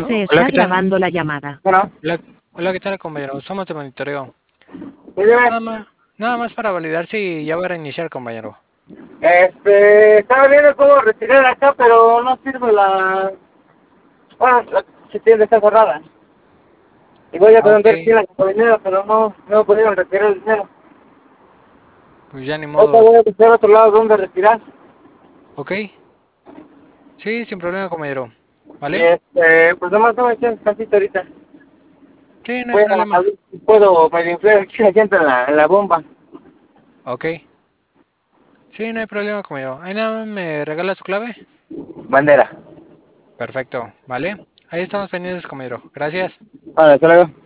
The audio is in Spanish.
Se Hola, está ¿qué tal? grabando la llamada. Bueno, Hola, hola, ¿qué tal, compañero? Somos de monitoreo. pues dime, Nada más para validar si ya va a reiniciar, compañero. estaba viendo cómo retirar acá, pero no sirve bueno, la tienda está cerrada. Y voy a Ah, ok, preguntar aquí en la gasolinera, pero no pudieron retirar el dinero. pues ya ni Ahorita modo. voy a buscar otro lado donde retirar. Ok, sí, sin problema, compañero. Y ¿Vale? pues nomás no me echen tantito ahorita. Sí, no hay Voy a problema. ver si puedo medio inflar aquí la llanta en la bomba. Ok, sí, no hay problema, compañero. Ahí nada más me regala su clave. Bandera. Perfecto, ¿vale? Ahí estamos pendientes, compañero. Gracias. Vale, hasta luego.